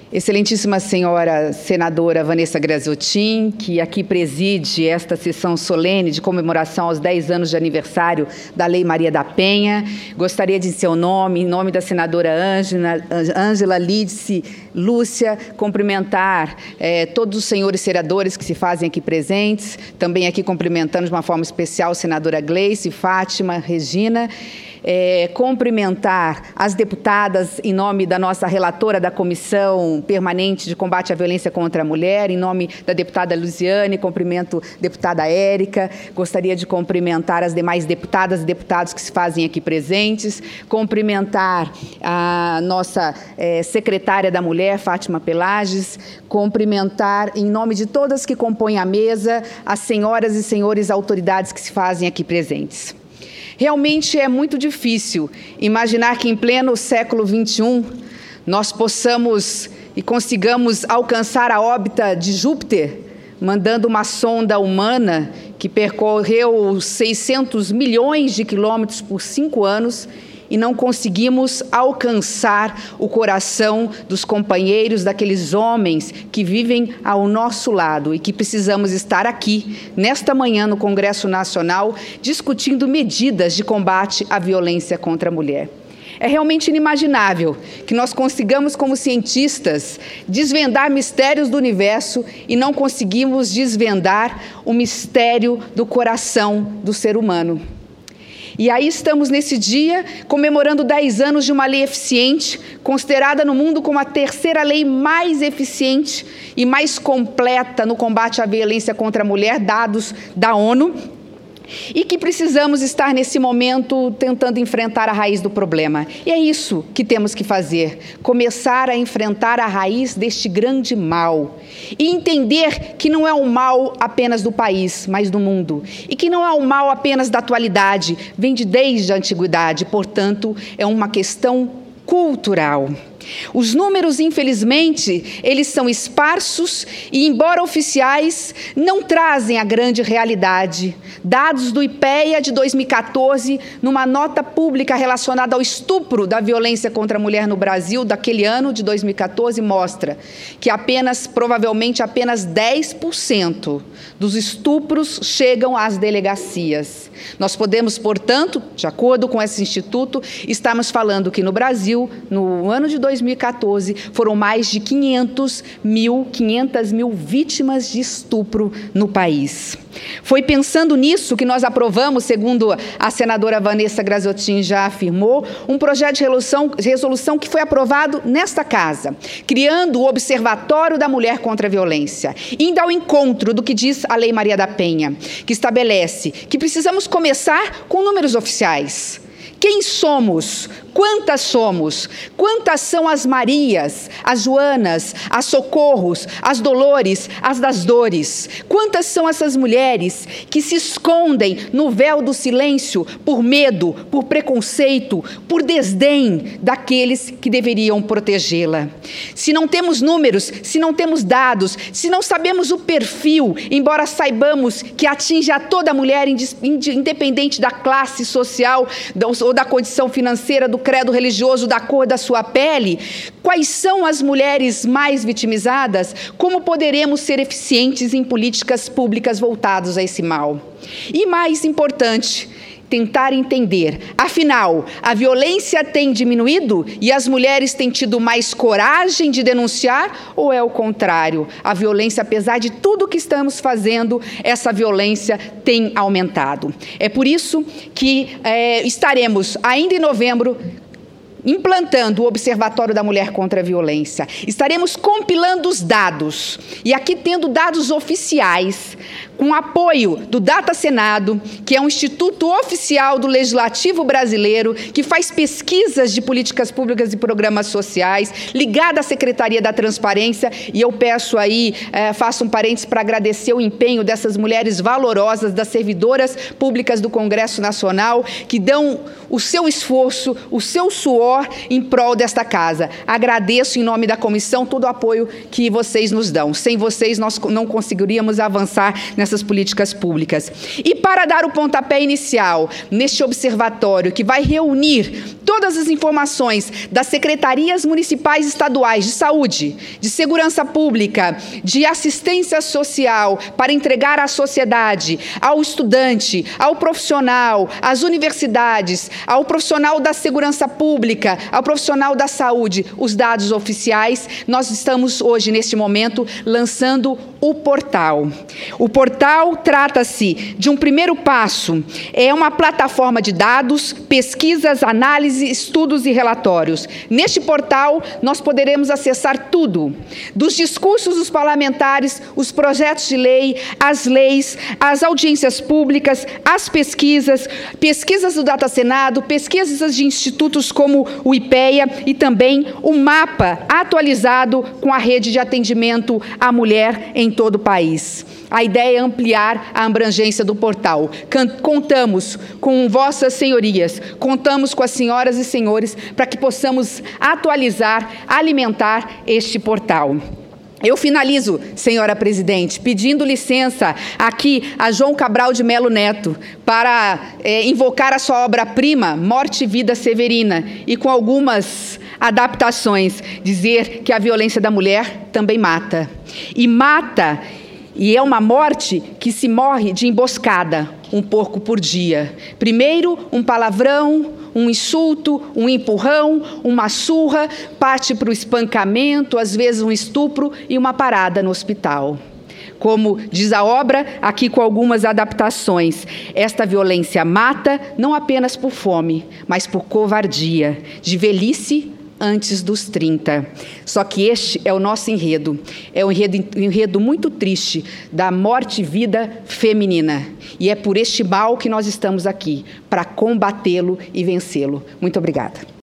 Excelentíssima senhora senadora Vanessa Graziotin, que aqui preside esta sessão solene de comemoração aos 10 anos de aniversário da Lei Maria da Penha, gostaria de, em seu nome, em nome da senadora Ângela, Lídice, Lúcia, cumprimentar todos os senhores senadores que se fazem aqui presentes, também aqui cumprimentando de uma forma especial a senadora Gleice, Fátima, Regina, cumprimentar as deputadas em nome da nossa relatora da Comissão Permanente de Combate à Violência contra a Mulher, em nome da deputada Luziane, cumprimento a deputada Érica, gostaria de cumprimentar as demais deputadas e deputados que se fazem aqui presentes, cumprimentar a nossa secretária da Mulher, Fátima Pelages, cumprimentar em nome de todas que compõem a mesa, as senhoras e senhores autoridades que se fazem aqui presentes. Realmente é muito difícil imaginar que em pleno século XXI nós possamos e consigamos alcançar a órbita de Júpiter, mandando uma sonda humana que percorreu 600 milhões de quilômetros por 5 anos e não conseguimos alcançar o coração dos companheiros, daqueles homens que vivem ao nosso lado e que precisamos estar aqui, nesta manhã, no Congresso Nacional, discutindo medidas de combate à violência contra a mulher. É realmente inimaginável que nós consigamos, como cientistas, desvendar mistérios do universo e não conseguimos desvendar o mistério do coração do ser humano. E aí estamos nesse dia comemorando 10 anos de uma lei eficiente, considerada no mundo como a terceira lei mais eficiente e mais completa no combate à violência contra a mulher, dados da ONU, e que precisamos estar nesse momento tentando enfrentar a raiz do problema. E é isso que temos que fazer, começar a enfrentar a raiz deste grande mal e entender que não é um mal apenas do país, mas do mundo, e que não é um mal apenas da atualidade, vem desde a antiguidade, portanto, é uma questão cultural. Os números, infelizmente, eles são esparsos e, embora oficiais, não trazem a grande realidade. Dados do IPEA de 2014, numa nota pública relacionada ao estupro da violência contra a mulher no Brasil, daquele ano de 2014, mostra que provavelmente apenas 10% dos estupros chegam às delegacias. Nós podemos, portanto, de acordo com esse instituto, estamos falando que no Brasil, no ano de 2014, foram mais de 500 mil vítimas de estupro no país. Foi pensando nisso que nós aprovamos, segundo a senadora Vanessa Graziotin já afirmou, um projeto de resolução que foi aprovado nesta casa, criando o Observatório da Mulher contra a Violência, indo ao encontro do que diz a Lei Maria da Penha, que estabelece que precisamos começar com números oficiais. Quem somos? Quantas somos? Quantas são as Marias, as Joanas, as Socorros, as Dolores, as das Dores? Quantas são essas mulheres que se escondem no véu do silêncio por medo, por preconceito, por desdém daqueles que deveriam protegê-la? Se não temos números, se não temos dados, se não sabemos o perfil, embora saibamos que atinge a toda mulher, independente da classe social ou da condição financeira, do credo religioso, da cor da sua pele, quais são as mulheres mais vitimizadas? Como poderemos ser eficientes em políticas públicas voltadas a esse mal? E mais importante, tentar entender, afinal, a violência tem diminuído e as mulheres têm tido mais coragem de denunciar, ou é o contrário? A violência, apesar de tudo que estamos fazendo, essa violência tem aumentado. É por isso que estaremos, ainda em novembro, implantando o Observatório da Mulher contra a Violência. Estaremos compilando os dados, e aqui tendo dados oficiais, com apoio do Data Senado, que é um instituto oficial do Legislativo brasileiro, que faz pesquisas de políticas públicas e programas sociais, ligada à Secretaria da Transparência, e eu peço aí, faço um parênteses para agradecer o empenho dessas mulheres valorosas, das servidoras públicas do Congresso Nacional, que dão o seu esforço, o seu suor, melhor em prol desta casa. Agradeço em nome da comissão todo o apoio que vocês nos dão. Sem vocês, nós não conseguiríamos avançar nessas políticas públicas. E para dar o pontapé inicial neste observatório, que vai reunir todas as informações das secretarias municipais e estaduais de saúde, de segurança pública, de assistência social, para entregar à sociedade, ao estudante, ao profissional, às universidades, ao profissional da segurança pública, ao profissional da saúde, os dados oficiais. Nós estamos hoje, neste momento, lançando o portal. O portal trata-se de um primeiro passo, é uma plataforma de dados, pesquisas, análises, estudos e relatórios. Neste portal, nós poderemos acessar tudo, dos discursos dos parlamentares, os projetos de lei, as leis, as audiências públicas, as pesquisas, pesquisas do Data Senado, pesquisas de institutos como o IPEA e também o mapa atualizado com a rede de atendimento à mulher em todo o país. A ideia é ampliar a abrangência do portal. Contamos com vossas senhorias, contamos com as senhoras e senhores para que possamos atualizar, alimentar este portal. Eu finalizo, senhora presidente, pedindo licença aqui a João Cabral de Melo Neto para invocar a sua obra-prima, Morte e Vida Severina, e com algumas adaptações, dizer que a violência da mulher também mata. E é uma morte que se morre de emboscada, um porco por dia. Primeiro, um palavrão, um insulto, um empurrão, uma surra, parte para o espancamento, às vezes um estupro e uma parada no hospital. Como diz a obra, aqui com algumas adaptações, esta violência mata não apenas por fome, mas por covardia, de velhice antes dos 30. Só que este é o nosso enredo. É um enredo muito triste da morte e vida feminina. E é por este mal que nós estamos aqui, para combatê-lo e vencê-lo. Muito obrigada.